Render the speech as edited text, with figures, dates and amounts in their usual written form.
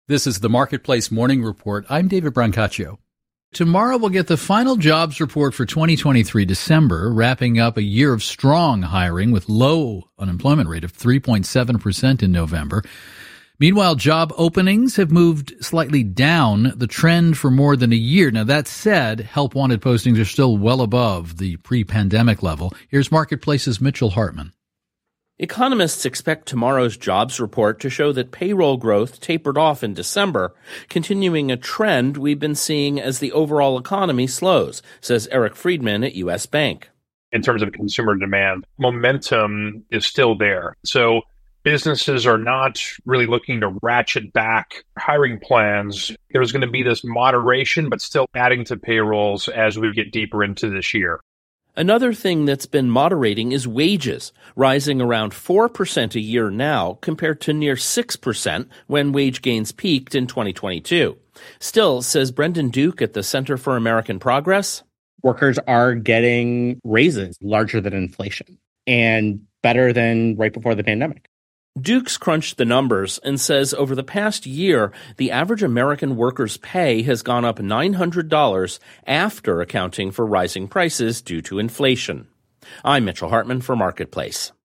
This is the Marketplace Morning Report. I'm David Brancaccio. Tomorrow we'll get the final jobs report for 2023 December, wrapping up a year of strong hiring with low unemployment rate of 3.7% in November. Meanwhile, job openings have moved slightly down, the trend for more than a year. Now, that said, help wanted postings are still well above the pre-pandemic level. Here's Marketplace's Mitchell Hartman. Economists expect tomorrow's jobs report to show that payroll growth tapered off in December, continuing a trend we've been seeing as the overall economy slows, says Eric Friedman at U.S. Bank. In terms of consumer demand, momentum is still there. So businesses are not really looking to ratchet back hiring plans. There's going to be this moderation, but still adding to payrolls as we get deeper into this year. Another thing that's been moderating is wages, rising around 4% a year now compared to near 6% when wage gains peaked in 2022. Still, says Brendan Duke at the Center for American Progress, workers are getting raises larger than inflation and better than right before the pandemic. Duke's crunched the numbers and says over the past year, the average American worker's pay has gone up $900 after accounting for rising prices due to inflation. I'm Mitchell Hartman for Marketplace.